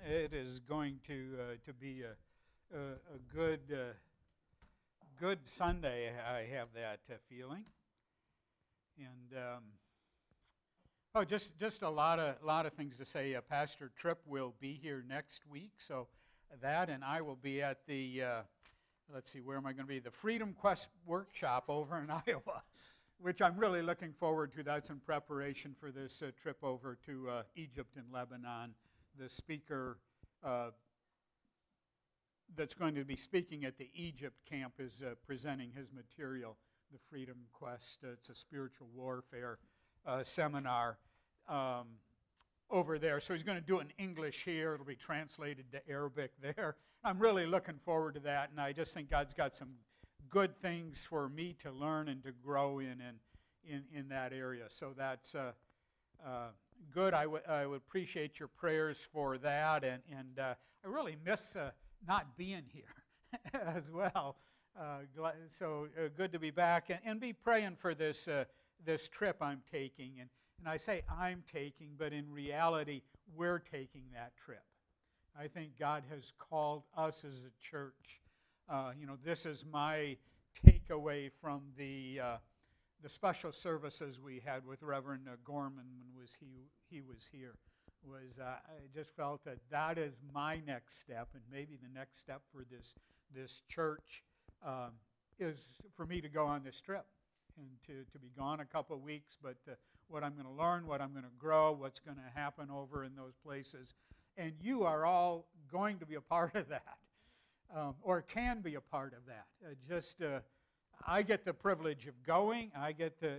it is going to be a good Sunday. I have that feeling, and just a lot of things to say. Pastor Tripp will be here next week, so that and I will be at the let's see, where am I going to be? The Freedom Quest workshop over in Iowa, which I'm really looking forward to. That's in preparation for this trip over to Egypt and Lebanon. The speaker that's going to be speaking at the Egypt camp is presenting his material, the Freedom Quest. It's a spiritual warfare seminar over there. So he's going to do it in English here. It'll be translated to Arabic there. I'm really looking forward to that, and I just think God's got some good things for me to learn and to grow in that area. So that's good. I would appreciate your prayers for that, and I really miss not being here as well. So good to be back, and be praying for this trip I'm taking. And I say I'm taking, but in reality, we're taking that trip. I think God has called us as a church. This is my takeaway from the special services we had with Reverend Gorman when he was here. I just felt that is my next step, and maybe the next step for this church is for me to go on this trip and to be gone a couple of weeks, but what I'm going to learn, what I'm going to grow, what's going to happen over in those places. And you are all going to be a part of that, or can be a part of that. I get the privilege of going. I get to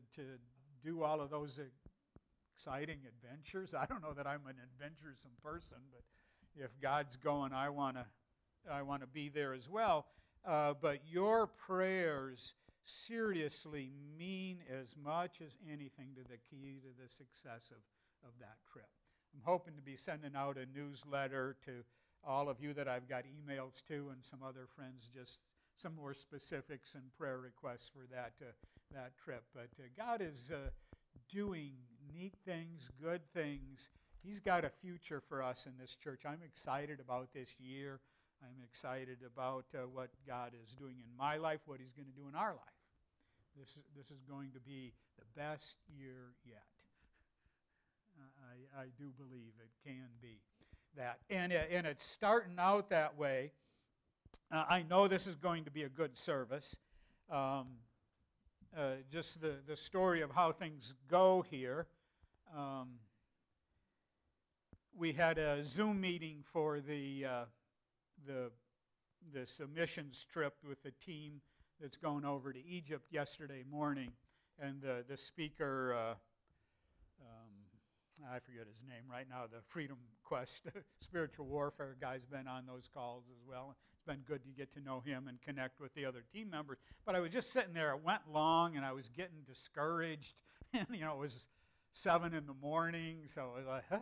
do all of those exciting adventures. I don't know that I'm an adventuresome person, but if God's going, I want to be there as well. But your prayers seriously mean as much as anything to the key to the success of that trip. I'm hoping to be sending out a newsletter to all of you that I've got emails to, and some other friends, just some more specifics and prayer requests for that trip. But God is doing neat things, good things. He's got a future for us in this church. I'm excited about this year. I'm excited about what God is doing in my life, what He's going to do in our life. This is going to be the best year yet. I do believe it can be that. And it's starting out that way. I know this is going to be a good service. Just the story of how things go here. We had a Zoom meeting for the missions trip with the team that's going over to Egypt yesterday morning, and the speaker, I forget his name right now, the Freedom Quest spiritual warfare guy's been on those calls as well. It's been good to get to know him and connect with the other team members. But I was just sitting there. It went long, and I was getting discouraged. And, it was 7 in the morning, so I was like,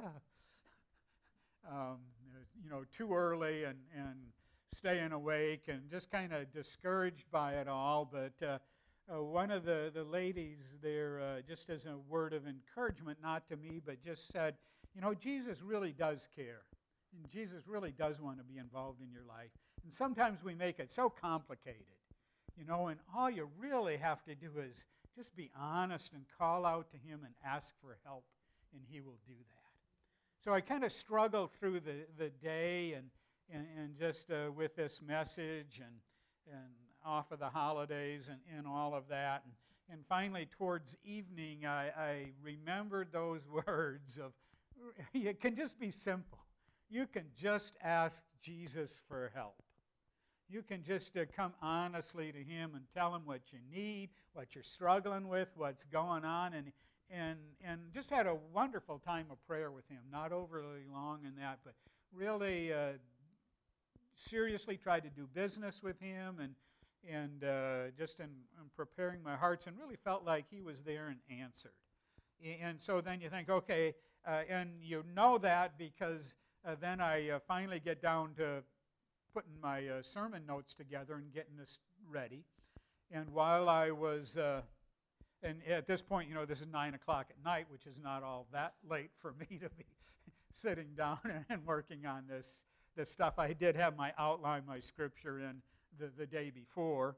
too early and staying awake and just kind of discouraged by it all. But one of the ladies there, just as a word of encouragement, not to me, but just said, Jesus really does care. And Jesus really does want to be involved in your life. And sometimes we make it so complicated, and all you really have to do is just be honest and call out to Him and ask for help, and He will do that. So I kind of struggled through the day and just with this message and off of the holidays and all of that. And finally, towards evening, I remembered those words of, it can just be simple. You can just ask Jesus for help. You can just come honestly to Him and tell Him what you need, what you're struggling with, what's going on, and just had a wonderful time of prayer with Him. Not overly long in that, but really seriously tried to do business with Him and just in preparing my hearts, and really felt like He was there and answered. And so then you think, okay, and you know that because then I finally get down to putting my sermon notes together and getting this ready. And while I was, and at this point, this is 9 o'clock at night, which is not all that late for me to be sitting down and working on this stuff. I did have my outline, my scripture in the day before.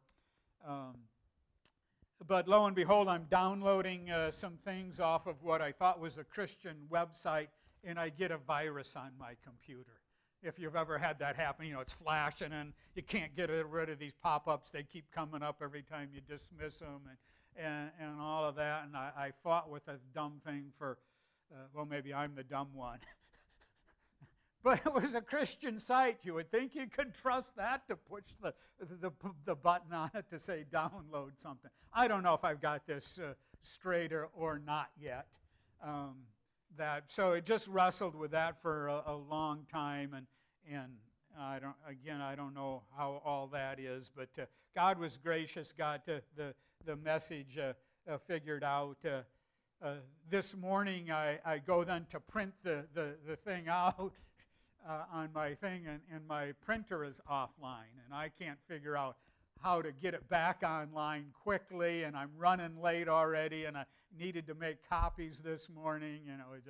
But lo and behold, I'm downloading some things off of what I thought was a Christian website, and I get a virus on my computer. If you've ever had that happen, it's flashing and you can't get rid of these pop-ups. They keep coming up every time you dismiss them and all of that. And I fought with a dumb thing for, maybe I'm the dumb one. But it was a Christian site. You would think you could trust that to push the button on it to say download something. I don't know if I've got this straight or not yet. So it just wrestled with that for a long time, and I don't know how all that is, but God was gracious, got the message figured out. This morning I go then to print the thing out on my thing, and my printer is offline, and I can't figure out how to get it back online quickly, and I'm running late already, and I needed to make copies this morning.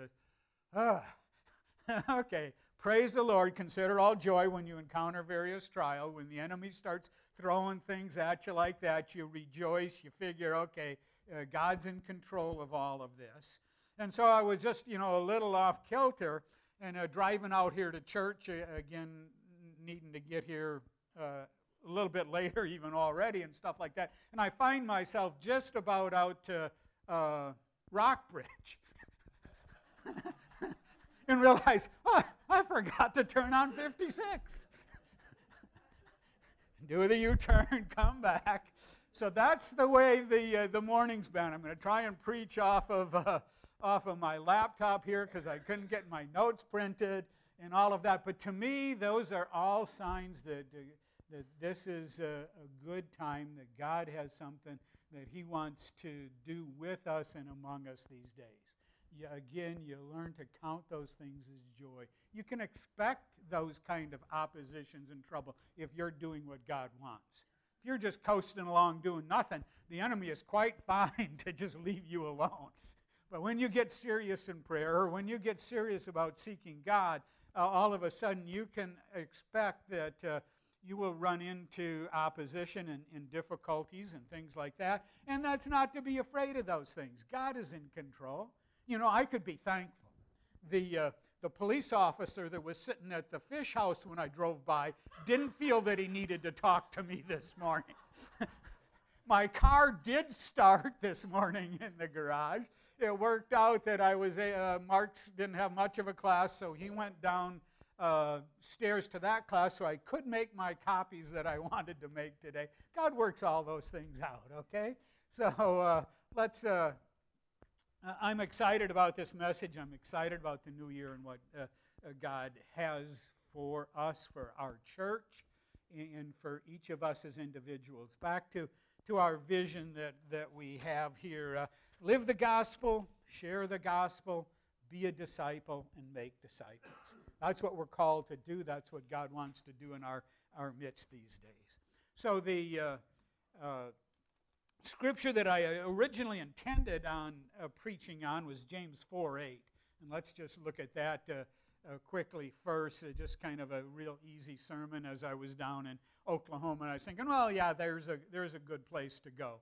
Okay, praise the Lord. Consider all joy when you encounter various trials. When the enemy starts throwing things at you like that, you rejoice. You figure, okay, God's in control of all of this. And so I was just, a little off kilter, and driving out here to church, again, needing to get here a little bit later even already and stuff like that. And I find myself just about out to Rockbridge. And realize, I forgot to turn on 56. Do the U-turn, come back. So that's the way the morning's been. I'm going to try and preach off of my laptop here because I couldn't get my notes printed and all of that. But to me, those are all signs that this is a good time, that God has something that He wants to do with us and among us these days. You learn to count those things as joy. You can expect those kind of oppositions and trouble if you're doing what God wants. If you're just coasting along doing nothing, the enemy is quite fine to just leave you alone. But when you get serious in prayer, or when you get serious about seeking God, all of a sudden you can expect that you will run into opposition and difficulties and things like that. And that's not to be afraid of those things. God is in control. I could be thankful. The police officer that was sitting at the fish house when I drove by didn't feel that he needed to talk to me this morning. My car did start this morning in the garage. It worked out that Mark's didn't have much of a class, so he went down stairs to that class, so I could make my copies that I wanted to make today. God works all those things out, okay? So let's... I'm excited about this message. I'm excited about the new year and what God has for us, for our church, and for each of us as individuals. Back to our vision that we have here. Live the gospel, share the gospel, be a disciple, and make disciples. That's what we're called to do. That's what God wants to do in our midst these days. So the scripture that I originally intended on preaching on was James 4:8. And let's just look at that quickly first. Just kind of a real easy sermon as I was down in Oklahoma. And I was thinking, well, yeah, there's a good place to go.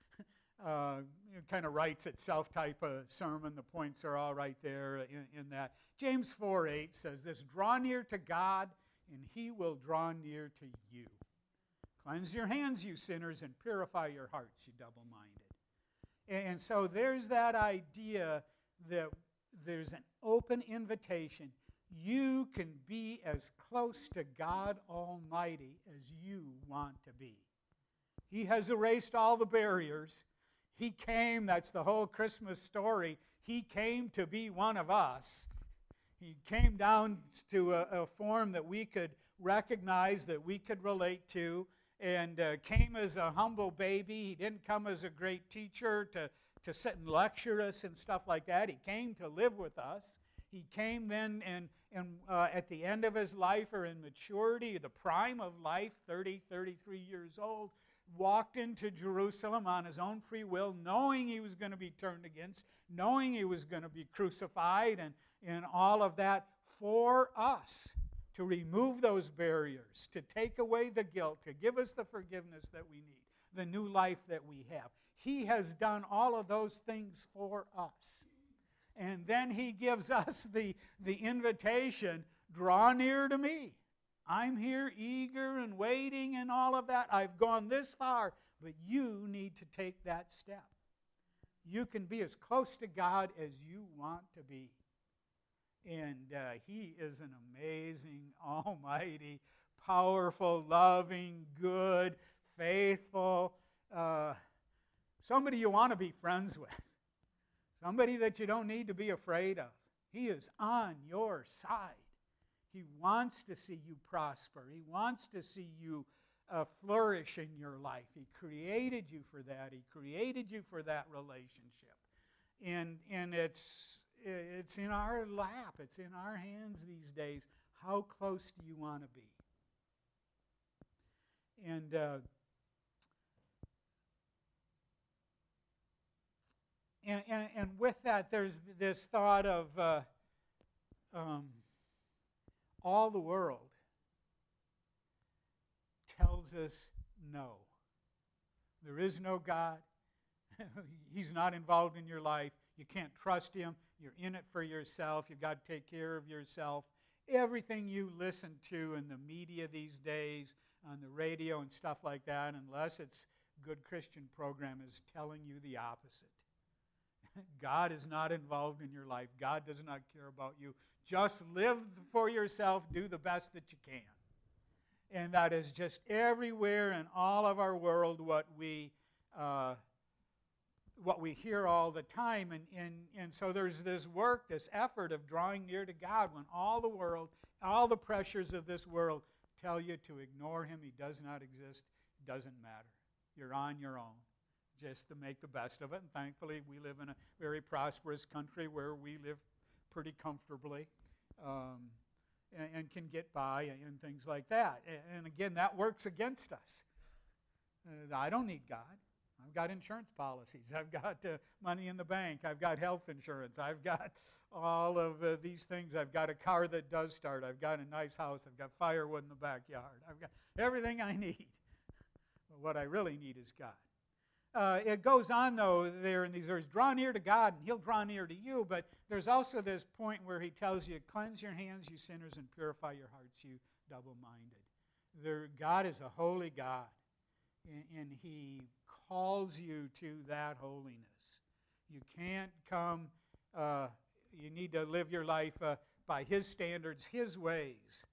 It kind of writes itself type of sermon. The points are all right there in that. James 4:8 says this: draw near to God, and He will draw near to you. Cleanse your hands, you sinners, and purify your hearts, you double-minded. And so there's that idea that there's an open invitation. You can be as close to God Almighty as you want to be. He has erased all the barriers. He came, that's the whole Christmas story. He came to be one of us. He came down to a form that we could recognize, that we could relate to, and came as a humble baby. He didn't come as a great teacher to sit and lecture us and stuff like that. He came to live with us. He came then and at the end of his life, or in maturity, the prime of life, 33 years old, walked into Jerusalem on his own free will, knowing he was going to be turned against, knowing he was going to be crucified and all of that, for us, to remove those barriers, to take away the guilt, to give us the forgiveness that we need, the new life that we have. He has done all of those things for us. And then He gives us the invitation, draw near to me. I'm here eager and waiting and all of that. I've gone this far, but you need to take that step. You can be as close to God as you want to be. And He is an amazing, almighty, powerful, loving, good, faithful, somebody you want to be friends with. Somebody that you don't need to be afraid of. He is on your side. He wants to see you prosper. He wants to see you flourish in your life. He created you for that. He created you for that relationship. And it's in our lap. It's in our hands these days. How close do you want to be? And with that, there's this thought of all the world tells us no. There is no God. He's not involved in your life. You can't trust Him. You're in it for yourself. You've got to take care of yourself. Everything you listen to in the media these days, on the radio and stuff like that, unless it's a good Christian program, is telling you the opposite. God is not involved in your life. God does not care about you. Just live for yourself. Do the best that you can. And that is just everywhere in all of our world what we hear all the time. And so there's this work, this effort of drawing near to God when all the world, all the pressures of this world tell you to ignore Him. He does not exist. It doesn't matter. You're on your own. Just to make the best of it. And thankfully, we live in a very prosperous country where we live pretty comfortably and can get by and things like that. And again, that works against us. I don't need God. I've got insurance policies. I've got money in the bank. I've got health insurance. I've got all of these things. I've got a car that does start. I've got a nice house. I've got firewood in the backyard. I've got everything I need. But what I really need is God. It goes on, though, there in these verses, draw near to God, and He'll draw near to you. But there's also this point where He tells you, cleanse your hands, you sinners, and purify your hearts, you double-minded. God is a holy God, and He calls you to that holiness. You can't come, you need to live your life by His standards, His ways.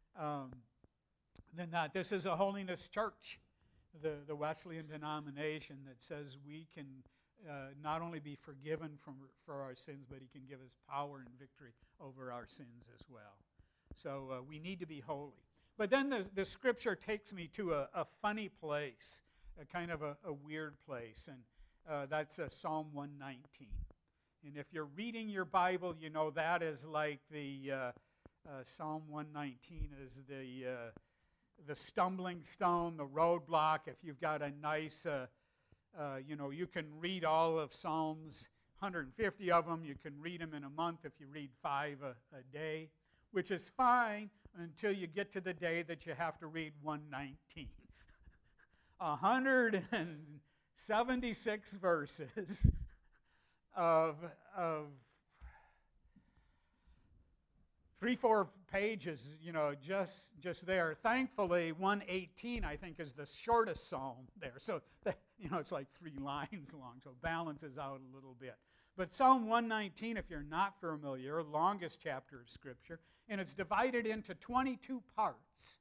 Then that this is a holiness church. The Wesleyan denomination that says we can not only be forgiven for our sins, but He can give us power and victory over our sins as well. So we need to be holy. But then the Scripture takes me to a funny place, a kind of a weird place, and that's Psalm 119. And if you're reading your Bible, you know that is like the Psalm 119 is the stumbling stone, the roadblock. If you've got a nice, you can read all of Psalms, 150 of them. You can read them in a month if you read 5 a day, which is fine until you get to the day that you have to read 119. 176 verses of 3-4 pages, just there. Thankfully, 118, I think, is the shortest psalm there. So, it's like 3 lines long, so it balances out a little bit. But Psalm 119, if you're not familiar, longest chapter of Scripture, and it's divided into 22 parts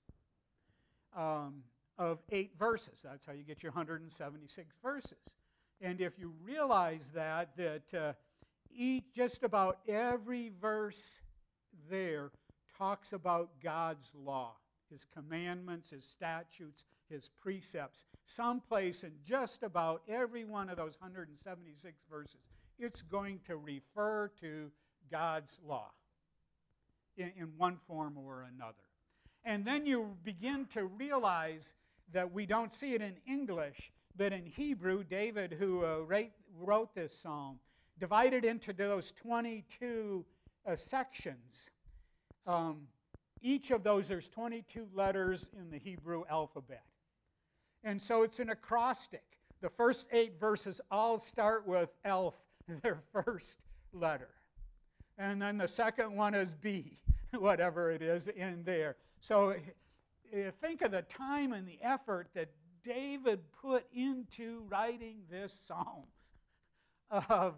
of 8 verses. That's how you get your 176 verses. And if you realize that just about every verse there talks about God's law, His commandments, His statutes, His precepts. Someplace in just about every one of those 176 verses, it's going to refer to God's law in one form or another. And then you begin to realize that we don't see it in English, but in Hebrew, David, who wrote this psalm, divided into those 22 sections. Each of those, there's 22 letters in the Hebrew alphabet. And so it's an acrostic. The first 8 verses all start with Aleph, their first letter. And then the second one is B, whatever it is in there. So think of the time and the effort that David put into writing this psalm of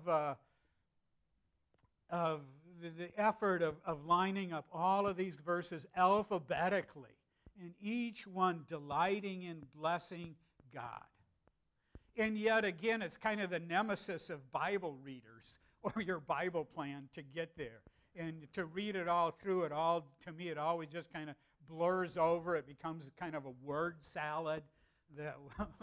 the effort of lining up all of these verses alphabetically, and each one delighting in blessing God. And yet again, it's kind of the nemesis of Bible readers or your Bible plan to get there. And to read it all through it all, to me, it always just kind of blurs over. It becomes kind of a word salad that,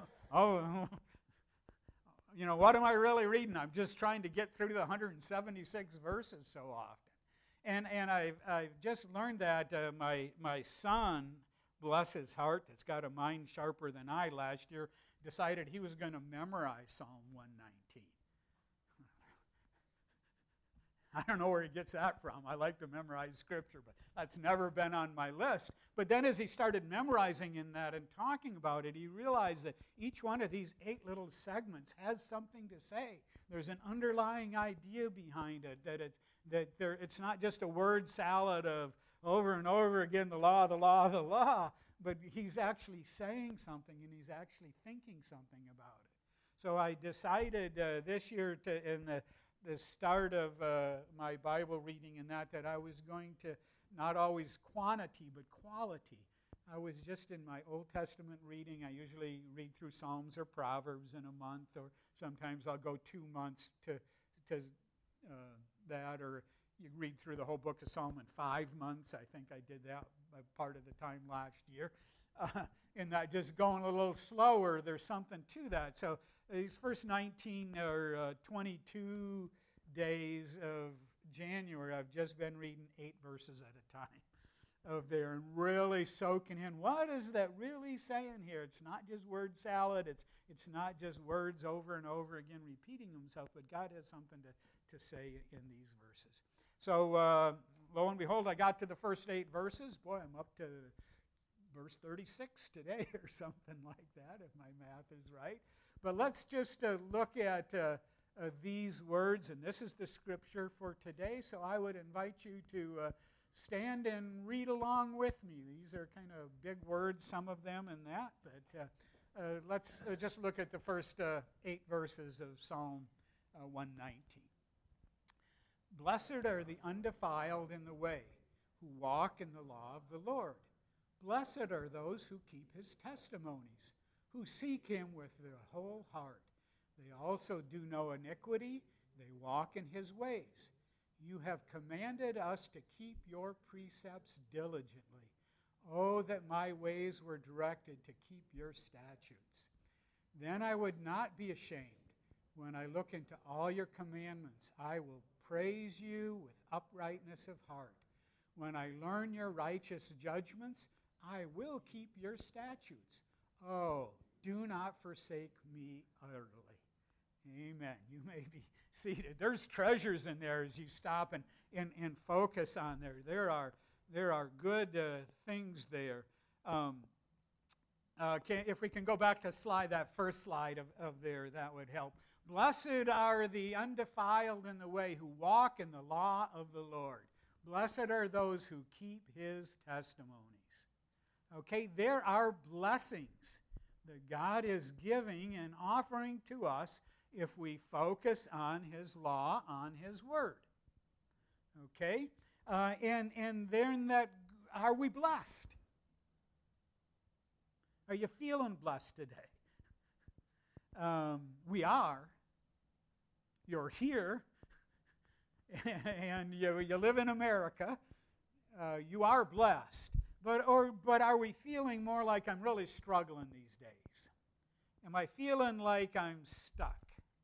what am I really reading? I'm just trying to get through the 176 verses so often. And I've just learned that my son, bless his heart, that's got a mind sharper than I last year, decided he was going to memorize Psalm 119. I don't know where he gets that from. I like to memorize Scripture, but that's never been on my list. But then as he started memorizing in that and talking about it, he realized that each one of these 8 little segments has something to say. There's an underlying idea behind it, that it's not just a word salad of over and over again, the law, the law, the law, but he's actually saying something and he's actually thinking something about it. So I decided this year in the start of my Bible reading and that I was going to not always quantity but quality. I was just in my Old Testament reading. I usually read through Psalms or Proverbs in a month, or sometimes I'll go 2 months to that, or you read through the whole book of Psalm in 5 months. I think I did that part of the time last year. And that just going a little slower, there's something to that. So these first 19 or 22 days of January, I've just been reading 8 verses at a time of there and really soaking in. What is that really saying here? It's not just word salad. It's not just words over and over again repeating themselves, but God has something to say in these verses. So lo and behold, I got to the first 8 verses. Boy, I'm up to verse 36 today or something like that, if my math is right. But let's just look at these words, and this is the scripture for today. So I would invite you to stand and read along with me. These are kind of big words, some of them in that, but let's just look at the first 8 verses of Psalm 119. Blessed are the undefiled in the way, who walk in the law of the Lord. Blessed are those who keep his testimonies, who seek him with their whole heart. They also do no iniquity. They walk in his ways. You have commanded us to keep your precepts diligently. Oh, that my ways were directed to keep your statutes. Then I would not be ashamed. When I look into all your commandments, I will praise you with uprightness of heart. When I learn your righteous judgments, I will keep your statutes. Oh, do not forsake me utterly. Amen. You may be seated. There's treasures in there as you stop and focus on there. There are good things there. If we can go back to that first slide of there, that would help. Blessed are the undefiled in the way, who walk in the law of the Lord. Blessed are those who keep his testimonies. Okay, there are blessings that God is giving and offering to us if we focus on his law, on his word. Okay? And then that, are we blessed? Are you feeling blessed today? We are. You're here. And you live in America. You are blessed. But are we feeling more like I'm really struggling these days? Am I feeling like I'm stuck?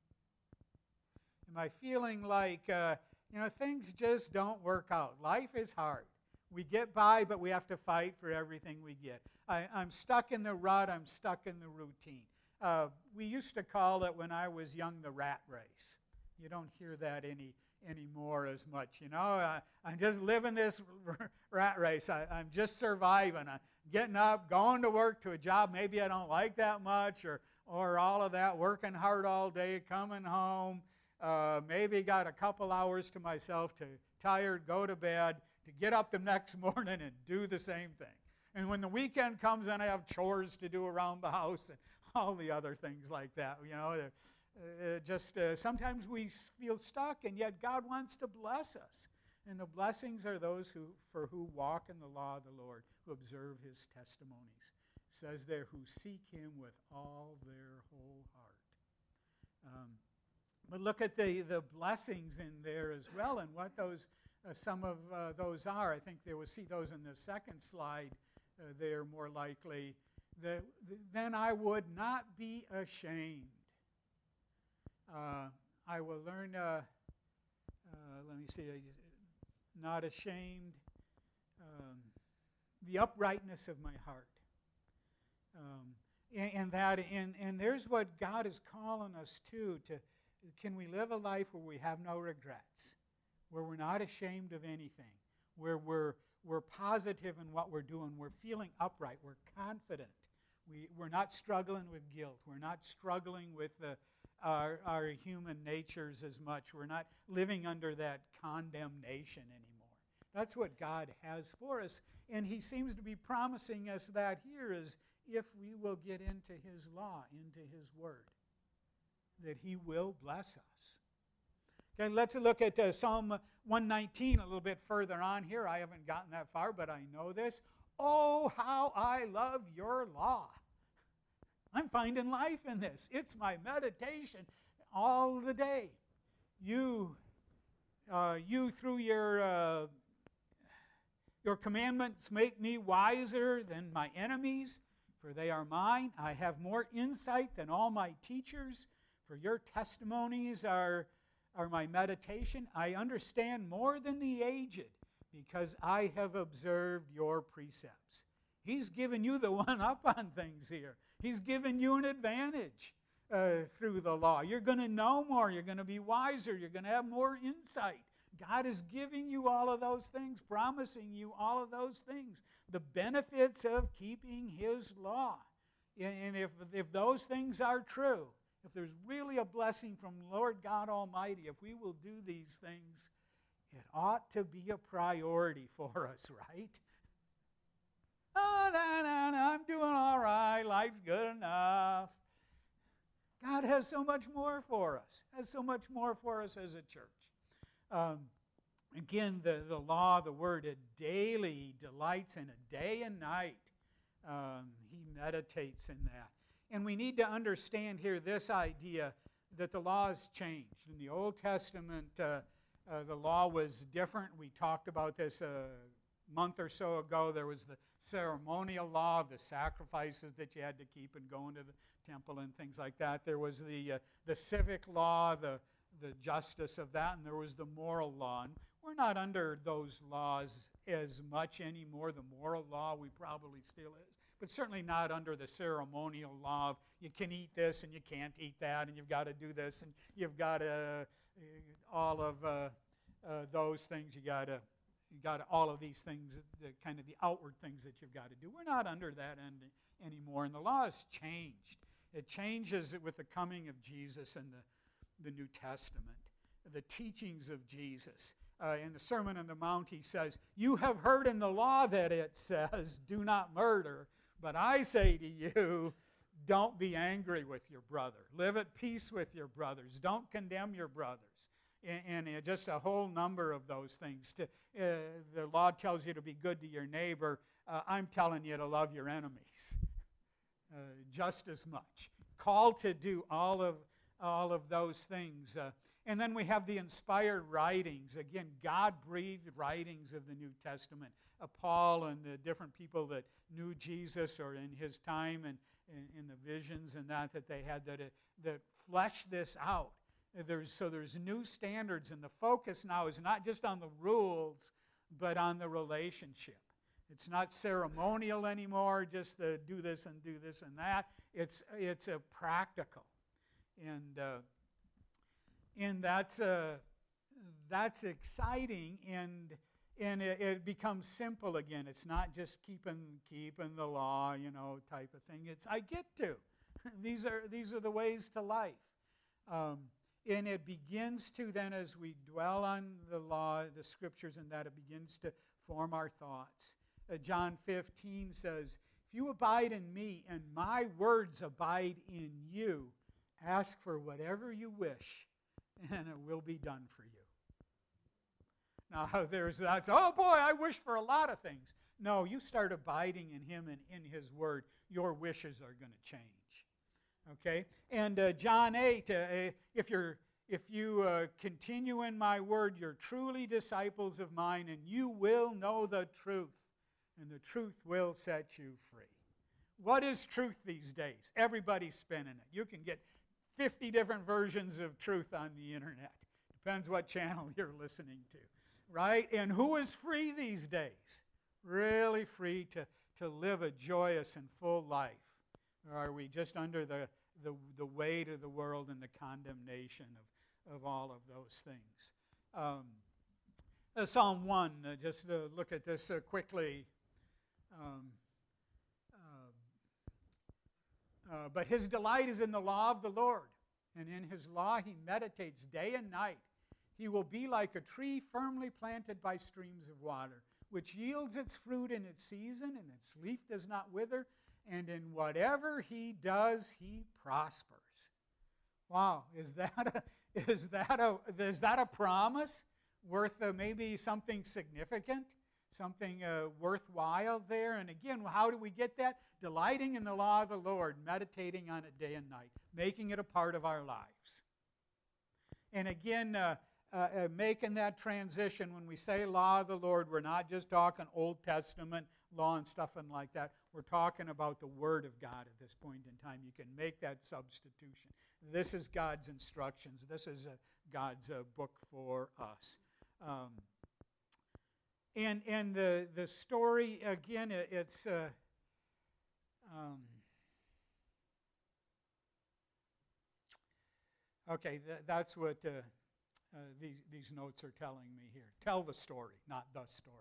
Am I feeling like, things just don't work out? Life is hard. We get by, but we have to fight for everything we get. I'm stuck in the rut. I'm stuck in the routine. We used to call it, when I was young, the rat race. You don't hear that anymore as much. I'm just living this rat race. I'm just surviving. I'm getting up, going to work to a job maybe I don't like that much, or all of that, working hard all day, coming home, maybe got a couple hours to myself, to tired, go to bed, to get up the next morning and do the same thing. And when the weekend comes, then I have chores to do around the house and all the other things like that. Sometimes we feel stuck, and yet God wants to bless us. And the blessings are those who walk in the law of the Lord, who observe his testimonies. It says there, who seek him with all their whole heart. But look at the blessings in there as well, and what those some of those are. I think we'll see those in the second slide there more likely. Then I would not be ashamed. I will learn, let me see, not ashamed, the uprightness of my heart. And there's what God is calling us to. Can we live a life where we have no regrets, where we're not ashamed of anything, where we're positive in what we're doing, we're feeling upright, we're confident, we're not struggling with guilt, we're not struggling with our human natures as much, we're not living under that condemnation anymore. That's what God has for us, and he seems to be promising us that here is if we will get into his law, into his word, that he will bless us. Okay, let's look at Psalm 119 a little bit further on here. I haven't gotten that far, but I know this. Oh, how I love your law. I'm finding life in this. It's my meditation all the day. You through your commandments make me wiser than my enemies, for they are mine. I have more insight than all my teachers, for your testimonies are my meditation. I understand more than the aged, because I have observed your precepts. He's given you the one up on things here. He's given you an advantage through the law. You're going to know more. You're going to be wiser. You're going to have more insight. God is giving you all of those things, promising you all of those things, the benefits of keeping his law. And if those things are true, if there's really a blessing from Lord God Almighty, if we will do these things, it ought to be a priority for us, right? Oh, no, I'm doing all right. Life's good enough. God has so much more for us, has so much more for us as a church. Again, the law, the word, it daily delights in it, day and night. He meditates in that. And we need to understand here this idea that the law has changed. In the Old Testament, the law was different. We talked about this a month or so ago. There was the ceremonial law of the sacrifices that you had to keep and going to the temple and things like that. There was the civic law, the justice of that, and there was the moral law. And we're not under those laws as much anymore. The moral law we probably still is, but certainly not under the ceremonial law of you can eat this and you can't eat that, and you've got to do this, and you've got to all of those things. You got all of these things, the kind of the outward things that you've got to do. We're not under that anymore, and the law has changed. It changes with the coming of Jesus and the New Testament, the teachings of Jesus. In the Sermon on the Mount, he says, you have heard in the law that it says, do not murder, but I say to you, don't be angry with your brother. Live at peace with your brothers. Don't condemn your brothers. And just a whole number of those things. The law tells you to be good to your neighbor. I'm telling you to love your enemies just as much. Called to do all of those things. And then we have the inspired writings. Again, God-breathed writings of the New Testament. Paul and the different people that knew Jesus or in his time and in the visions and that they had that fleshed this out. There's new standards, and the focus now is not just on the rules, but on the relationship. It's not ceremonial anymore, just to do this and that. It's a practical. And that's that's exciting, and it becomes simple again. It's not just keeping the law, type of thing. It's I get to. These are the ways to life. And it begins to then, as we dwell on the law, the scriptures, and that it begins to form our thoughts. John 15 says, "If you abide in me and my words abide in you, ask for whatever you wish, and it will be done for you." Now, there's that, oh boy, I wished for a lot of things. No, you start abiding in him and in his word, your wishes are going to change. Okay? And John 8, if you continue in my word, you're truly disciples of mine, and you will know the truth, and the truth will set you free. What is truth these days? Everybody's spinning it. You can get 50 different versions of truth on the internet. Depends what channel you're listening to, right? And who is free these days? Really free to live a joyous and full life? Or are we just under the weight of the world and the condemnation of all of those things? Psalm 1, just to look at this quickly. But his delight is in the law of the Lord, and in his law he meditates day and night. He will be like a tree firmly planted by streams of water, which yields its fruit in its season, and its leaf does not wither, and in whatever he does, he prospers. Wow, is that a promise worth maybe something significant, something worthwhile there? And again, how do we get that? Delighting in the law of the Lord, meditating on it day and night, making it a part of our lives. And again, making that transition, when we say law of the Lord, we're not just talking Old Testament law and stuff and like that. We're talking about the Word of God at this point in time. You can make that substitution. This is God's instructions. This is God's book for us. And the story, again, it's... okay, that's what these notes are telling me here. Tell the story, not the story.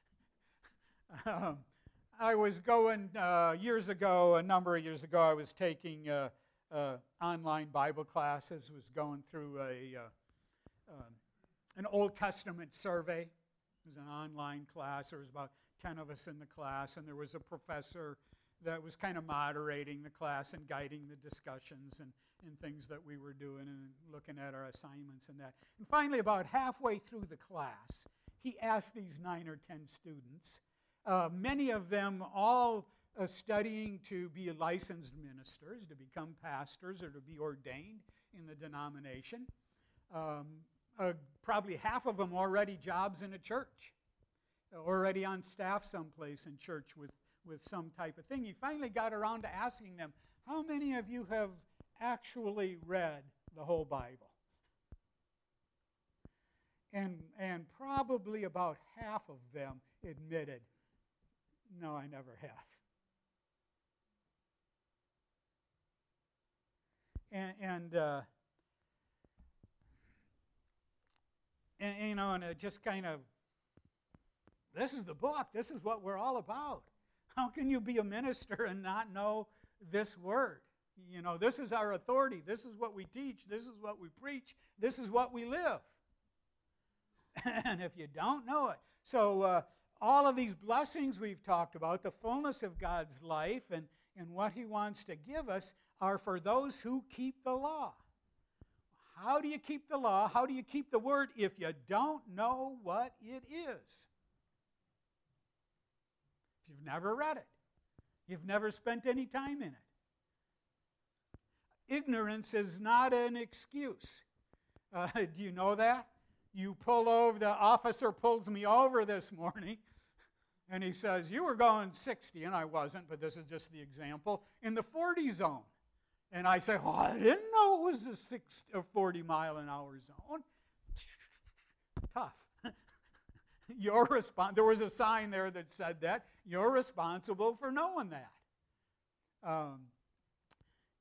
I was going years ago, a number of years ago, I was taking online Bible classes, was going through an Old Testament survey. It was an online class. There was about 10 of us in the class, and there was a professor that was kind of moderating the class and guiding the discussions and things that we were doing and looking at our assignments and that. And finally, about halfway through the class, he asked these 9 or 10 students, many of them all studying to be licensed ministers, to become pastors or to be ordained in the denomination. Probably half of them already jobs in a church, already on staff someplace in church with some type of thing. He finally got around to asking them, how many of you have actually read the whole Bible? And probably about half of them admitted, no, I never have. And it just kind of, this is the book. This is what we're all about. How can you be a minister and not know this word? This is our authority. This is what we teach. This is what we preach. This is what we live. And if you don't know it. So all of these blessings we've talked about, the fullness of God's life and what he wants to give us, are for those who keep the law. How do you keep the law? How do you keep the word if you don't know what it is? If you've never read it, you've never spent any time in it. Ignorance is not an excuse. Do you know that? The officer pulls me over this morning, and he says, you were going 60, and I wasn't, but this is just the example, in the 40 zone. And I say, I didn't know it was a 40 mile an hour zone. Tough. There was a sign there that said that. You're responsible for knowing that.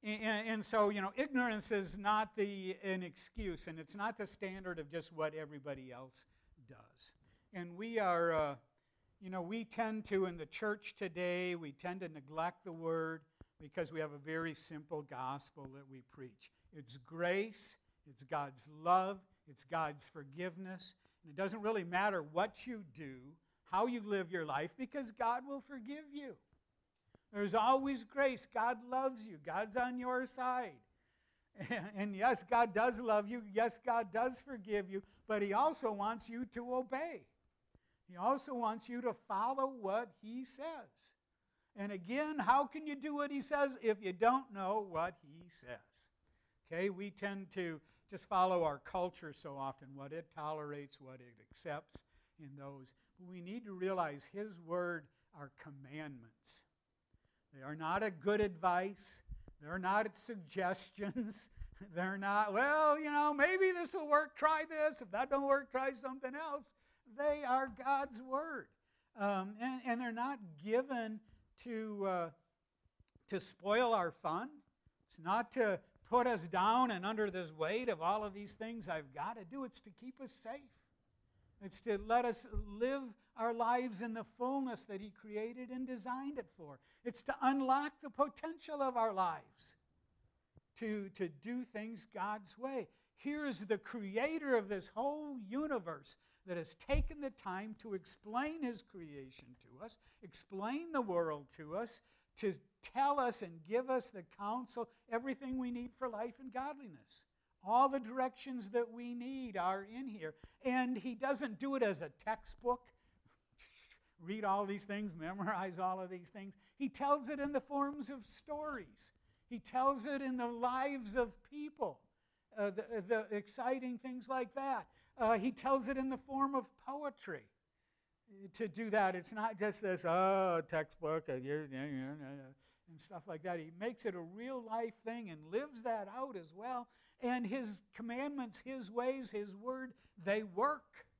And so, ignorance is not an excuse, and it's not the standard of just what everybody else does. And we are, we tend to, in the church today, we tend to neglect the Word because we have a very simple gospel that we preach. It's grace, it's God's love, it's God's forgiveness, and it doesn't really matter what you do, how you live your life, because God will forgive you. There's always grace. God loves you. God's on your side. And yes, God does love you. Yes, God does forgive you. But He also wants you to obey. He also wants you to follow what He says. And again, how can you do what He says if you don't know what He says? Okay, we tend to just follow our culture so often, what it tolerates, what it accepts in those. But we need to realize His Word are commandments. They are not a good advice. They're not suggestions. They're not, maybe this will work, try this. If that don't work, try something else. They are God's Word. And they're not given to spoil our fun. It's not to put us down and under this weight of all of these things I've got to do. It's to keep us safe. It's to let us live our lives in the fullness that He created and designed it for. It's to unlock the potential of our lives, to do things God's way. Here is the creator of this whole universe that has taken the time to explain His creation to us, explain the world to us, to tell us and give us the counsel, everything we need for life and godliness. All the directions that we need are in here. And He doesn't do it as a textbook. Read all these things, memorize all of these things. He tells it in the forms of stories. He tells it in the lives of people, the exciting things like that. He tells it in the form of poetry. To do that, it's not just this, textbook, and stuff like that. He makes it a real life thing and lives that out as well. And His commandments, His ways, His Word, they work.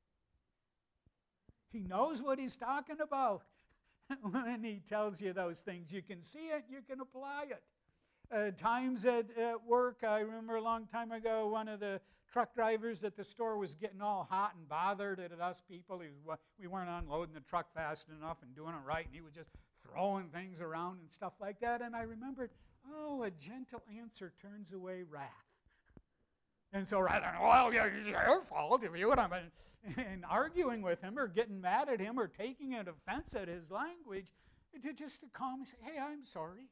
He knows what He's talking about when He tells you those things. You can see it, you can apply it. Times at work, I remember a long time ago, one of the truck drivers at the store was getting all hot and bothered at us people. We weren't unloading the truck fast enough and doing it right, and he was just throwing things around and stuff like that. And I remembered, a gentle answer turns away wrath. And so rather than, it's your fault if you would have been, and arguing with him or getting mad at him or taking an offense at his language, just to calmly say, hey, I'm sorry.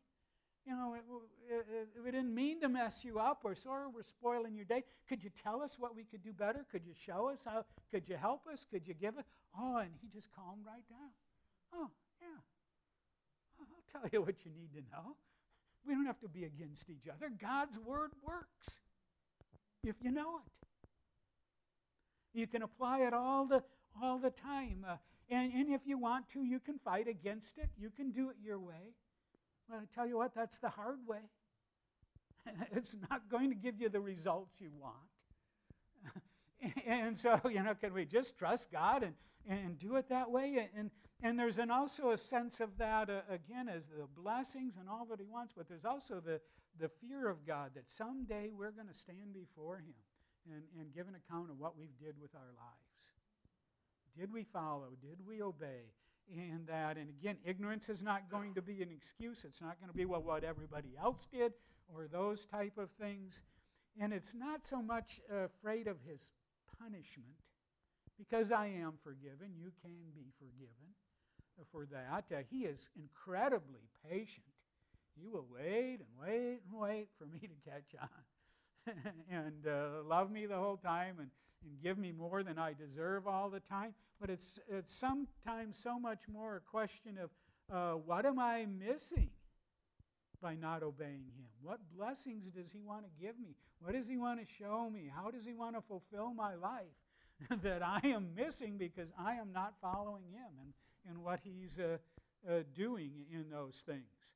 We didn't mean to mess you up. We're sorry we're spoiling your day. Could you tell us what we could do better? Could you show us how? Could you help us? Could you give it? And he just calmed right down. Oh, yeah. I'll tell you what you need to know. We don't have to be against each other. God's Word works if you know it. You can apply it all the time. And if you want to, you can fight against it. You can do it your way. But I tell you what, that's the hard way. It's not going to give you the results you want. And so, can we just trust God and do it that way? And there's also a sense of that, again, as the blessings and all that He wants, but there's also the fear of God that someday we're going to stand before Him and give an account of what we did with our lives. Did we follow? Did we obey? And again, ignorance is not going to be an excuse. It's not going to be, what everybody else did or those type of things. And it's not so much afraid of His punishment, because I am forgiven. You can be forgiven for that. He is incredibly patient. He will wait and wait and wait for me to catch on and love me the whole time and give me more than I deserve all the time. But it's sometimes so much more a question of what am I missing by not obeying Him? What blessings does He want to give me? What does He want to show me? How does He want to fulfill my life that I am missing because I am not following Him and what He's doing in those things?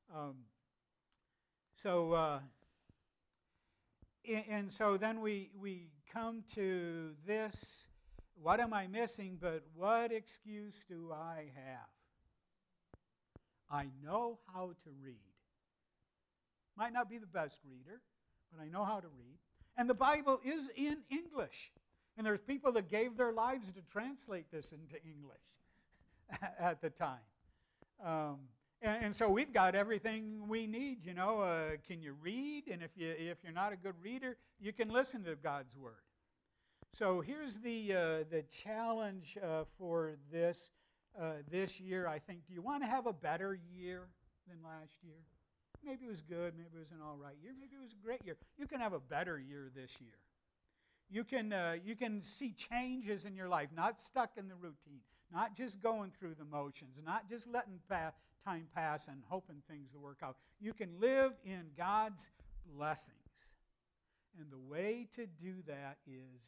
And so then we come to this, what am I missing, but what excuse do I have? I know how to read. Might not be the best reader, but I know how to read. And the Bible is in English. And there's people that gave their lives to translate this into English at the time. And so we've got everything we need, you know. Can you read? And if you're not a good reader, you can listen to God's Word. So here's the challenge for this year, I think. Do you want to have a better year than last year? Maybe it was good. Maybe it was an all right year. Maybe it was a great year. You can have a better year this year. You can see changes in your life, not stuck in the routine, not just going through the motions, not just letting time pass and hoping things will work out. You can live in God's blessings. And the way to do that is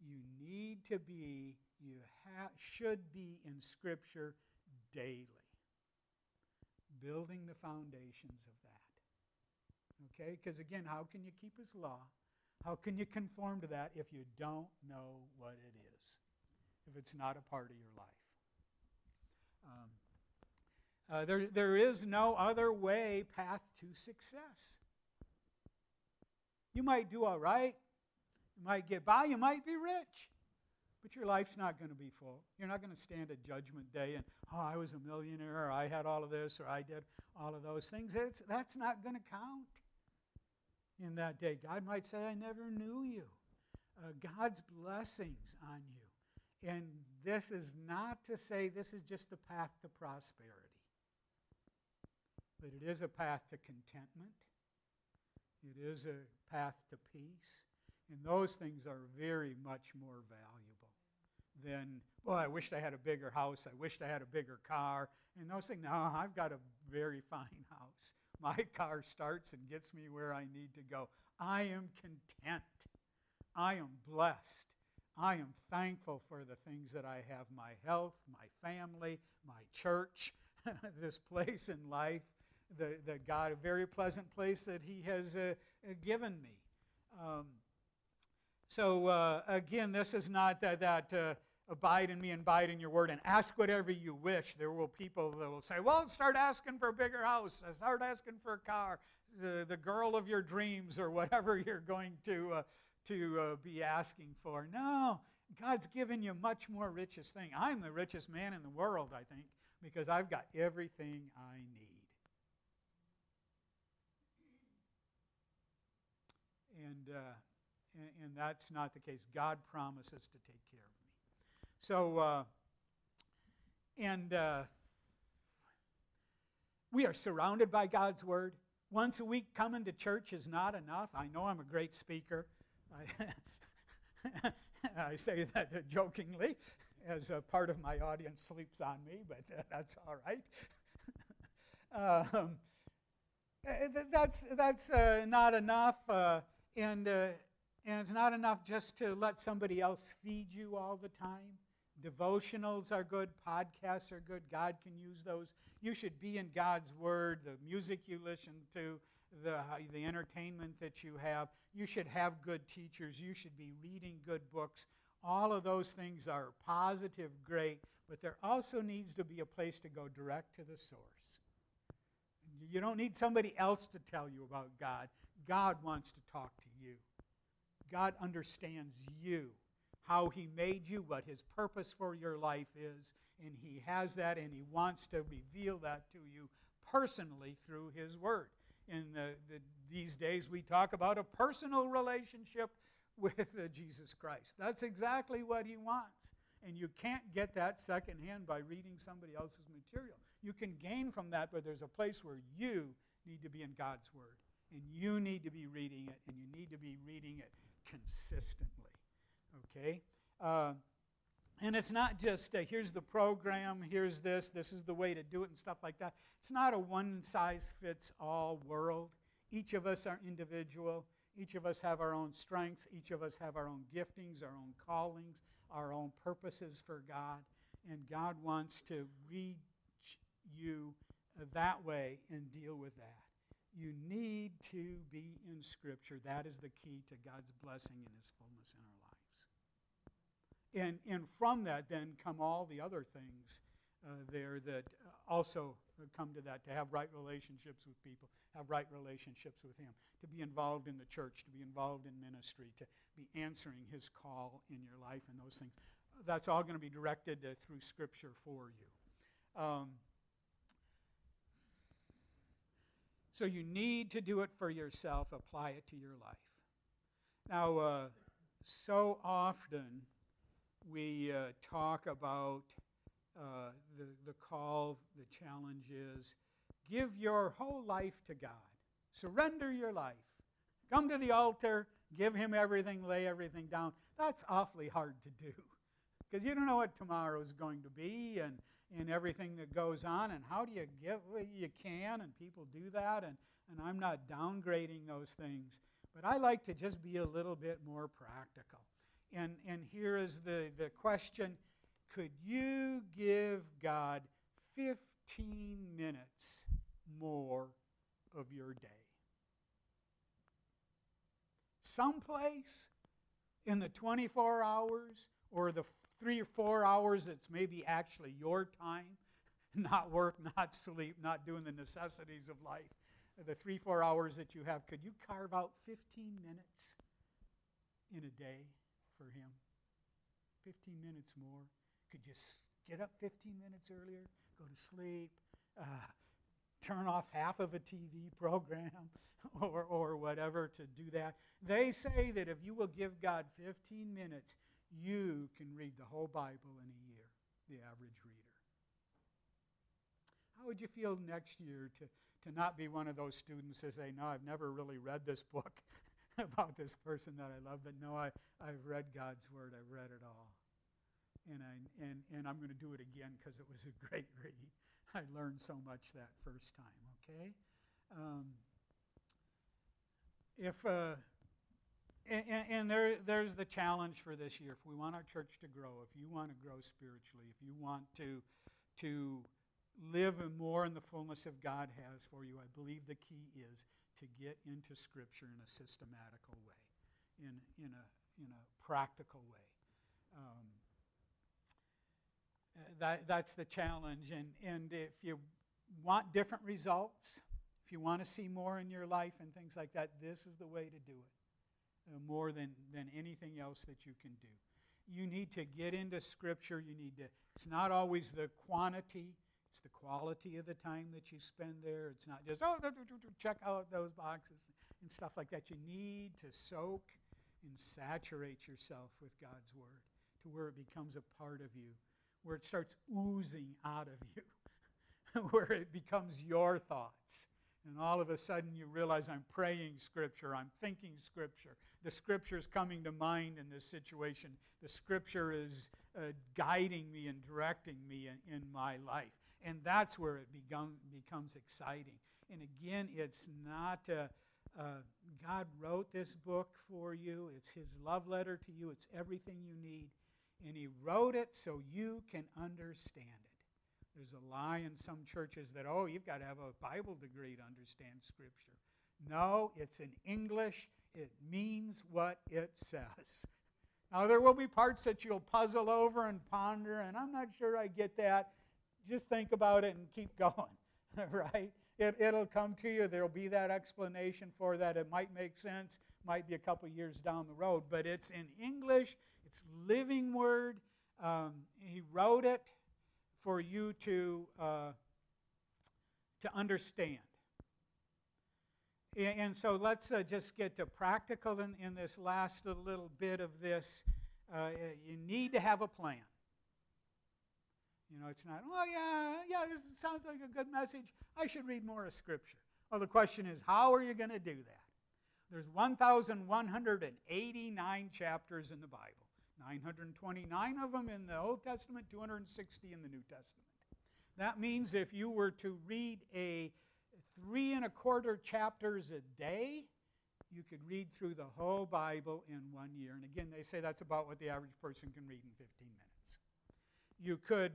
you should be in Scripture daily, building the foundations of that. Okay? Because again, how can you keep His law? How can you conform to that if you don't know what it is, if it's not a part of your life? There is no other path to success. You might do all right. You might get by. You might be rich. But your life's not going to be full. You're not going to stand at Judgment Day and, I was a millionaire, or I had all of this, or I did all of those things. That's not going to count in that day. God might say, I never knew you. God's blessings on you. And this is not to say this is just the path to prosperity. But it is a path to contentment. It is a path to peace. And those things are very much more valuable than, I wished I had a bigger house. I wished I had a bigger car. And those things, no, I've got a very fine house. My car starts and gets me where I need to go. I am content. I am blessed. I am thankful for the things that I have, my health, my family, my church, this place in life, the God, a very pleasant place that He has given me. So again, this is not that abide in me and abide in your word and ask whatever you wish. There will people that will say, well, start asking for a bigger house, start asking for a car, the girl of your dreams, or whatever you're going to be asking for. No, God's given you much more richest thing. I'm the richest man in the world, I think, because I've got everything I need. And that's not the case. God promises to take care of me. So, we are surrounded by God's Word. Once a week coming to church is not enough. I know I'm a great speaker. I say that jokingly, as a part of my audience sleeps on me, but that's all right. That's not enough, and it's not enough just to let somebody else feed you all the time. Devotionals are good. Podcasts are good. God can use those. You should be in God's Word. The music you listen to, the entertainment that you have. You should have good teachers. You should be reading good books. All of those things are positive, great, but there also needs to be a place to go direct to the source. You don't need somebody else to tell you about God. God wants to talk to you. God understands you, how He made you, what His purpose for your life is, and He has that, and He wants to reveal that to you personally through His Word. In these days, we talk about a personal relationship with Jesus Christ. That's exactly what He wants. And you can't get that secondhand by reading somebody else's material. You can gain from that, but there's a place where you need to be in God's Word. And you need to be reading it, and you need to be reading it consistently. Okay? And it's not just, here's the program, here's this is the way to do it, and stuff like that. It's not a one-size-fits-all world. Each of us are individual. Each of us have our own strengths. Each of us have our own giftings, our own callings, our own purposes for God. And God wants to reach you that way and deal with that. You need to be in Scripture. That is the key to God's blessing and His fullness in our lives. And from that then come all the other things there that also come to that, to have right relationships with people, have right relationships with Him, to be involved in the church, to be involved in ministry, to be answering His call in your life and those things. That's all going to be directed through Scripture for you. So you need to do it for yourself, apply it to your life. Now, so often we talk about the call, the challenge is, give your whole life to God. Surrender your life. Come to the altar, give Him everything, lay everything down. That's awfully hard to do because you don't know what tomorrow is going to be and everything that goes on, and how do you give? Well, you can, and people do that, and I'm not downgrading those things, but I like to just be a little bit more practical. And here is the question: could you give God 15 minutes more of your day? Someplace in the 24 hours or the 3 or 4 hours that's maybe actually your time, not work, not sleep, not doing the necessities of life, the 3-4 hours that you have, could you carve out 15 minutes in a day for Him? 15 minutes more. Could you get up 15 minutes earlier, go to sleep, turn off half of a TV program or whatever to do that? They say that if you will give God 15 minutes, you can read the whole Bible in a year, the average reader. How would you feel next year to not be one of those students that say, no, I've never really read this book about this person that I love, but no, I've read God's Word, I've read it all. And I'm going to do it again because it was a great read. I learned so much that first time, okay? There's the challenge for this year. If we want our church to grow, if you want to grow spiritually, if you want to live more in the fullness of God has for you, I believe the key is to get into Scripture in a systematical way, in a practical way. That's the challenge. And if you want different results, if you want to see more in your life and things like that, this is the way to do it, more than anything else that you can do. You need to get into Scripture. It's not always the quantity, it's the quality of the time that you spend there. It's not just, check out those boxes and stuff like that. You need to soak and saturate yourself with God's Word to where it becomes a part of you, where it starts oozing out of you, where it becomes your thoughts. And all of a sudden you realize I'm praying Scripture, I'm thinking Scripture. The Scripture is coming to mind in this situation. The Scripture is guiding me and directing me in my life. And that's where it becomes exciting. And again, it's not, God wrote this book for you. It's His love letter to you. It's everything you need. And He wrote it so you can understand it. There's a lie in some churches that, you've got to have a Bible degree to understand Scripture. No, it's in English. It means what it says. Now, there will be parts that you'll puzzle over and ponder, and I'm not sure I get that. Just think about it and keep going, right? It'll come to you. There'll be that explanation for that. It might make sense, might be a couple years down the road, but it's in English. It's living Word. He wrote it for you to understand. And so let's just get to practical in this last little bit of this. You need to have a plan. It's not, this sounds like a good message. I should read more of Scripture. Well, the question is, how are you going to do that? There's 1,189 chapters in the Bible. 929 of them in the Old Testament, 260 in the New Testament. That means if you were to read 3 1/4 chapters a day, you could read through the whole Bible in 1 year. And again, they say that's about what the average person can read in 15 minutes. You could,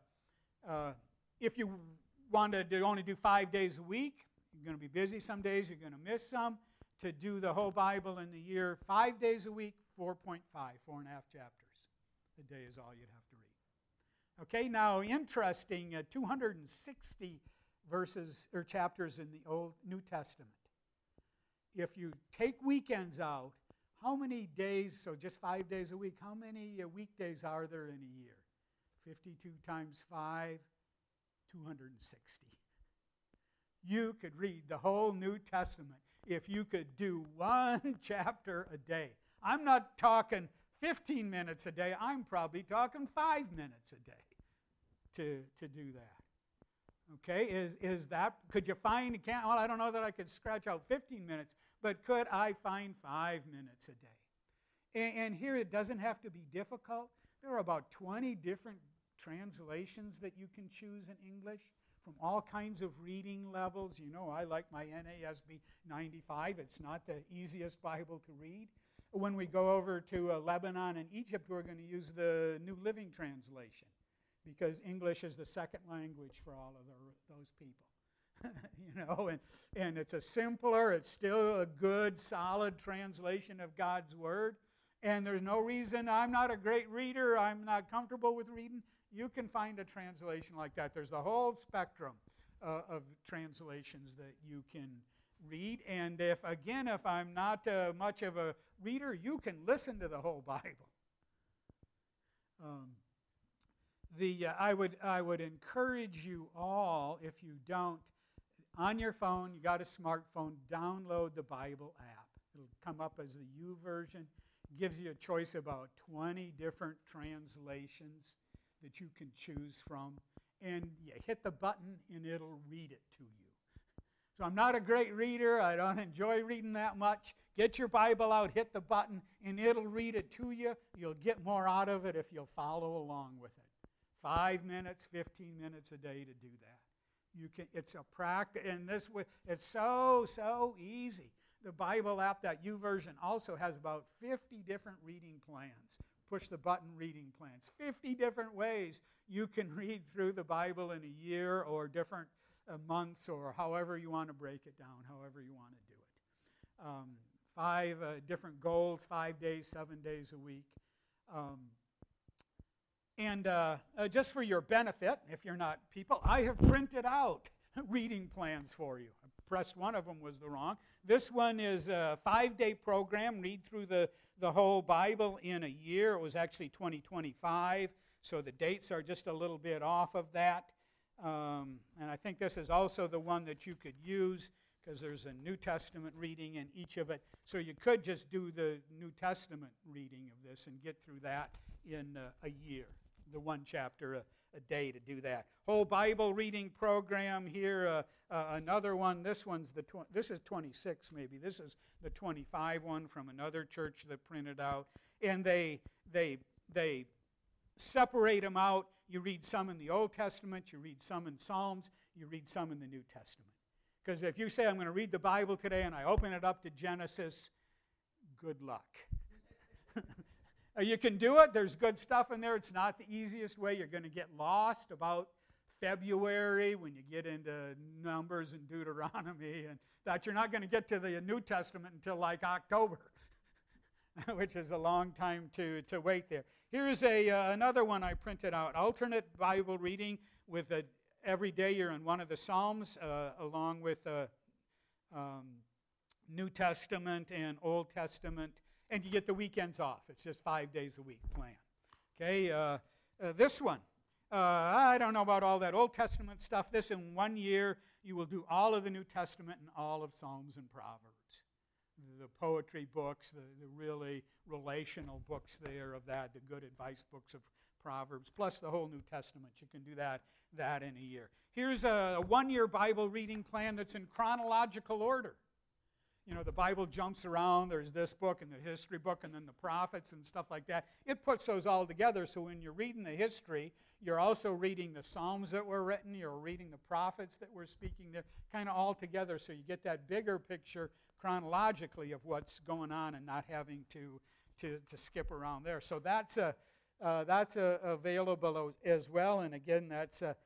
if you wanted to only do 5 days a week, you're going to be busy some days, you're going to miss some, to do the whole Bible in the year 5 days a week, 4.5 chapters a day is all you'd have to Okay, now interesting, 260 verses or chapters in the New Testament. If you take weekends out, how many days, so just 5 days a week, how many weekdays are there in a year? 52 times 5, 260. You could read the whole New Testament if you could do one chapter a day. I'm not talking 15 minutes a day. I'm probably talking 5 minutes a day to do that. Okay, is that, could you find, well, I don't know that I could scratch out 15 minutes, but could I find 5 minutes a day? And here it doesn't have to be difficult. There are about 20 different translations that you can choose in English from all kinds of reading levels. You know, I like my NASB 95. It's not the easiest Bible to read. When we go over to Lebanon and Egypt, we're going to use the New Living Translation because English is the second language for all of those people. You know, and it's a simpler, it's still a good, solid translation of God's Word. And there's no reason, I'm not a great reader, I'm not comfortable with reading. You can find a translation like that. There's the whole spectrum of translations that you can read. And if I'm not much of a reader, you can listen to the whole Bible. I would encourage you all, if you don't, on your phone, you got a smartphone, download the Bible app. It'll come up as the U version. Gives you a choice about 20 different translations that you can choose from. And you hit the button and it'll read it to you. So I'm not a great reader. I don't enjoy reading that much. Get your Bible out, hit the button, and it'll read it to you. You'll get more out of it if you'll follow along with it. 5 minutes, 15 minutes a day to do that. You can. It's a practice, and it's so easy. The Bible app, that YouVersion, also has about 50 different reading plans. Push the button reading plans. 50 different ways you can read through the Bible in a year or different months or however you want to break it down, however you want to do it. 5 different goals, 5 days, 7 days a week. And just for your benefit, if you're not people, I have printed out reading plans for you. I pressed one of them was the wrong. This one is a 5-day program. Read through the whole Bible in a year. It was actually 2025, so the dates are just a little bit off of that. And I think this is also the one that you could use because there's a New Testament reading in each of it. So you could just do the New Testament reading of this and get through that in a year, the one chapter a day to do that. Whole Bible reading program here, another one. This is 26 maybe. This is the 25 one from another church that printed out. And they separate them out. You read some in the Old Testament, you read some in Psalms, you read some in the New Testament. Because if you say, I'm going to read the Bible today and I open it up to Genesis, good luck. You can do it. There's good stuff in there. It's not the easiest way. You're going to get lost about February when you get into Numbers and Deuteronomy, and that you're not going to get to the New Testament until like October, which is a long time to wait there. Here's another one I printed out, alternate Bible reading with every day you're in one of the Psalms along with New Testament and Old Testament. And you get the weekends off. It's just 5 days a week plan. Okay, this one. I don't know about all that Old Testament stuff. This, in 1 year, you will do all of the New Testament and all of Psalms and Proverbs. The poetry books, the really relational books there of that, the good advice books of Proverbs, plus the whole New Testament. You can do that in a year. Here's a 1 year Bible reading plan that's in chronological order. You know, the Bible jumps around. There's this book and the history book and then the prophets and stuff like that. It puts those all together, so when you're reading the history, you're also reading the Psalms that were written, you're reading the prophets that were speaking there, kind of all together, so you get that bigger picture chronologically of what's going on and not having to skip around there. So that's available as well, and again, that's a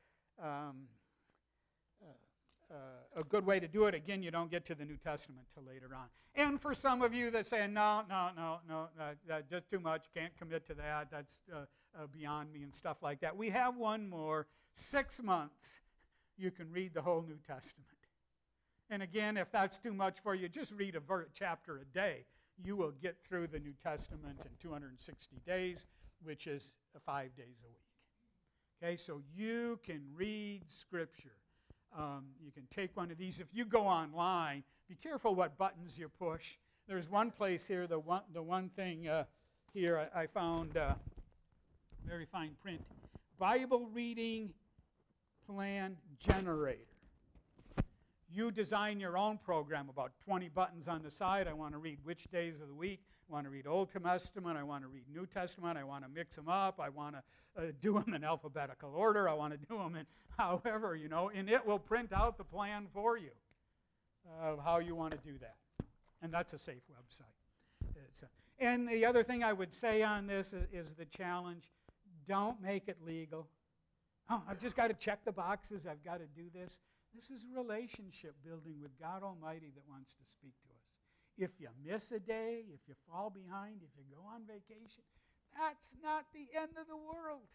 good way to do it. Again, you don't get to the New Testament till later on. And for some of you that say, no, just too much, can't commit to that, that's beyond me and stuff like that. We have one more. 6 months, you can read the whole New Testament. And again, if that's too much for you, just read a chapter a day. You will get through the New Testament in 260 days, which is 5 days a week. Okay, so you can read Scripture. You can take one of these. If you go online, be careful what buttons you push. There's one place here, the one thing here I found very fine print. Bible reading plan generator. You design your own program, about 20 buttons on the side. I want to read which days of the week. I want to read Old Testament. I want to read New Testament. I want to mix them up. I want to do them in alphabetical order. I want to do them in however, and it will print out the plan for you of how you want to do that. And that's a safe website. And the other thing I would say on this is the challenge. Don't make it legal. Oh, I've just got to check the boxes. I've got to do this. This is relationship building with God Almighty that wants to speak to us. If you miss a day, if you fall behind, if you go on vacation, that's not the end of the world.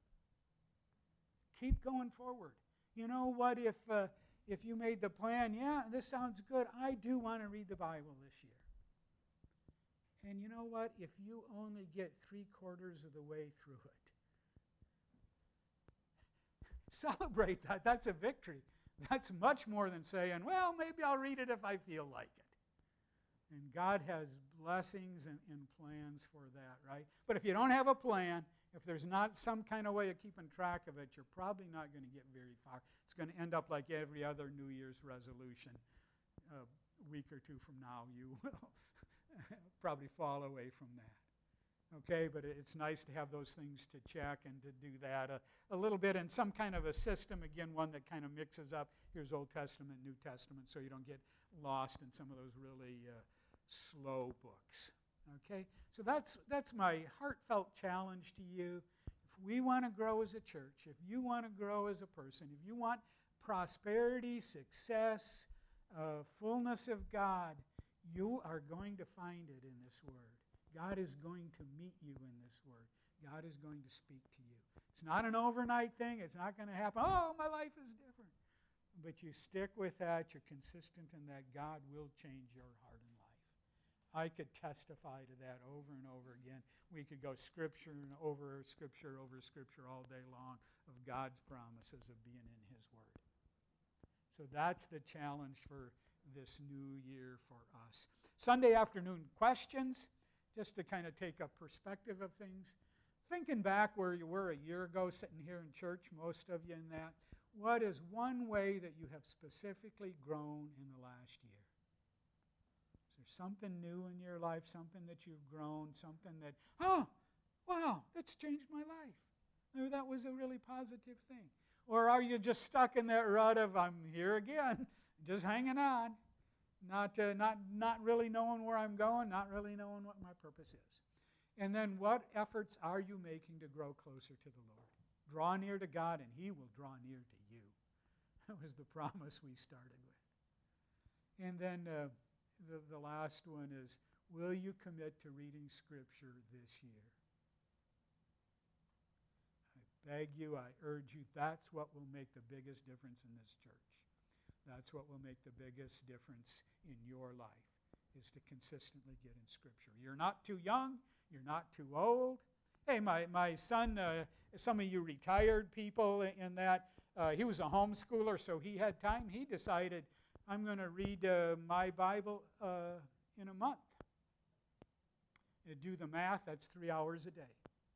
Keep going forward. You know what? If you made the plan, yeah, this sounds good. I do want to read the Bible this year. And you know what? If you only get 3/4 of the way through it, celebrate that. That's a victory. That's much more than saying, well, maybe I'll read it if I feel like it. And God has blessings and plans for that, right? But if you don't have a plan, if there's not some kind of way of keeping track of it, you're probably not going to get very far. It's going to end up like every other New Year's resolution. A week or two from now, you will probably fall away from that. Okay, but it's nice to have those things to check and to do that a little bit in some kind of a system, again, one that kind of mixes up, here's Old Testament, New Testament, so you don't get lost in some of those really slow books. Okay, so that's my heartfelt challenge to you. If we want to grow as a church, if you want to grow as a person, if you want prosperity, success, fullness of God, you are going to find it in this Word. God is going to meet you in this Word. God is going to speak to you. It's not an overnight thing. It's not going to happen, oh, my life is different. But you stick with that. You're consistent in that. God will change your heart and life. I could testify to that over and over again. We could go Scripture and over Scripture all day long of God's promises of being in His Word. So that's the challenge for this new year for us. Sunday afternoon questions. Just to kind of take a perspective of things. Thinking back where you were a year ago, sitting here in church, most of you in that, what is one way that you have specifically grown in the last year? Is there something new in your life, something that you've grown, something that, oh, wow, that's changed my life? Or that was a really positive thing. Or are you just stuck in that rut of, I'm here again, just hanging on? Not really knowing where I'm going, not really knowing what my purpose is. And then what efforts are you making to grow closer to the Lord? Draw near to God and He will draw near to you. That was the promise we started with. And then the last one is, will you commit to reading Scripture this year? I beg you, I urge you, that's what will make the biggest difference in this church. That's what will make the biggest difference in your life, is to consistently get in Scripture. You're not too young. You're not too old. Hey, my son, some of you retired people in that, he was a homeschooler, so he had time. He decided, I'm going to read my Bible in a month. Do the math, that's 3 hours a day.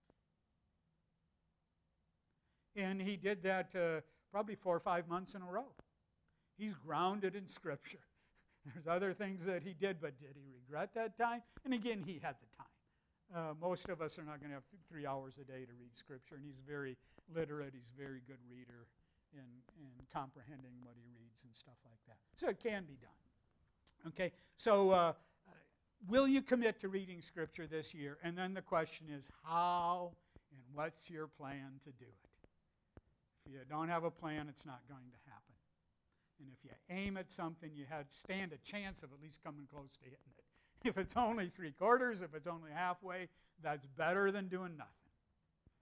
And he did that probably 4 or 5 months in a row. He's grounded in Scripture. There's other things that he did, but did he regret that time? And again, he had the time. Most of us are not going to have 3 hours a day to read Scripture, and he's very literate. He's a very good reader in comprehending what he reads and stuff like that. So it can be done. Okay, so will you commit to reading Scripture this year? And then the question is, how and what's your plan to do it? If you don't have a plan, it's not going to happen. And if you aim at something, you stand a chance of at least coming close to hitting it. If it's only 3/4, if it's only halfway, that's better than doing nothing.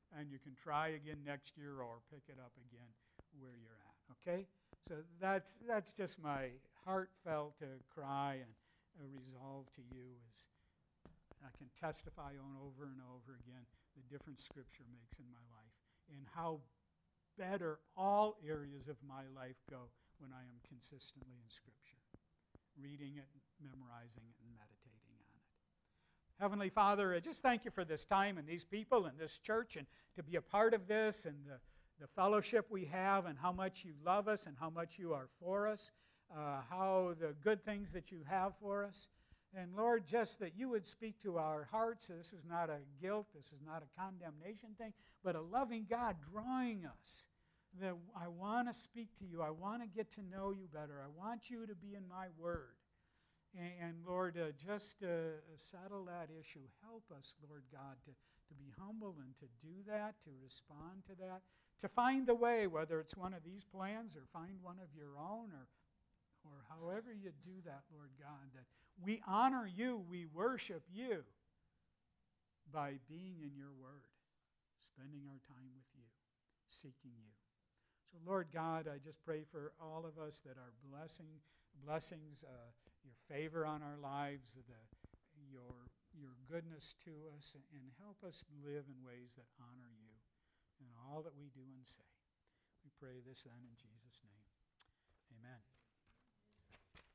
and you can try again next year or pick it up again where you're at, okay? So that's just my heartfelt cry and resolve to you as I can testify on over and over again the difference Scripture makes in my life and how better all areas of my life go when I am consistently in Scripture, reading it, memorizing it, and meditating on it. Heavenly Father, I just thank you for this time and these people and this church and to be a part of this and the fellowship we have and how much you love us and how much you are for us, how the good things that you have for us. And Lord, just that you would speak to our hearts. This is not a guilt, this is not a condemnation thing, but a loving God drawing us. That I want to speak to you. I want to get to know you better. I want you to be in my word. And Lord, just settle that issue. Help us, Lord God, to be humble and to do that, to respond to that, to find the way, whether it's one of these plans or find one of your own or however you do that, Lord God, that we honor you, we worship you by being in your word, spending our time with you, seeking you. So, Lord God, I just pray for all of us that our blessings, your favor on our lives, your goodness to us, and help us live in ways that honor you in all that we do and say. We pray this then in Jesus' name. Amen.